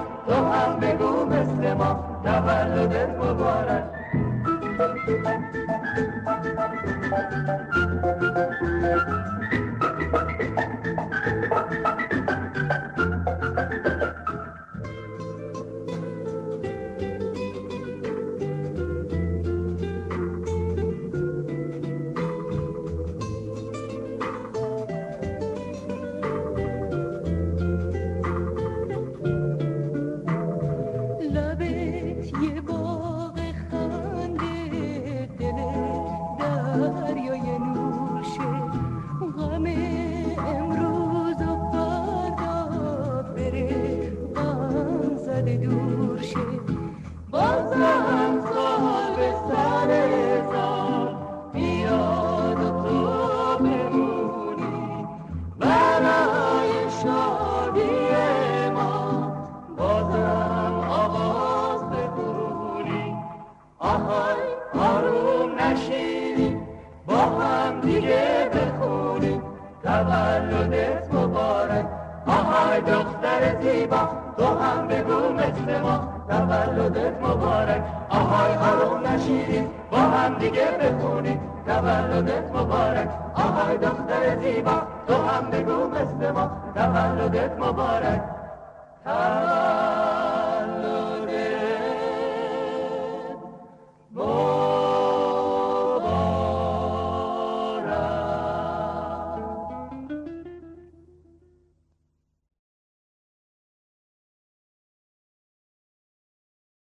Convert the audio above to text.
تو هم بگو مثل ما تولدت مبارک. تولدت مبارک آهای دختر زیبا تو هم بگو مثل ما تولدت مبارک آهای آروم نشینیم با هم دیگه بخونیم تولدت مبارک آهای دختر زیبا تو هم بگو مثل ما تولدت مبارک.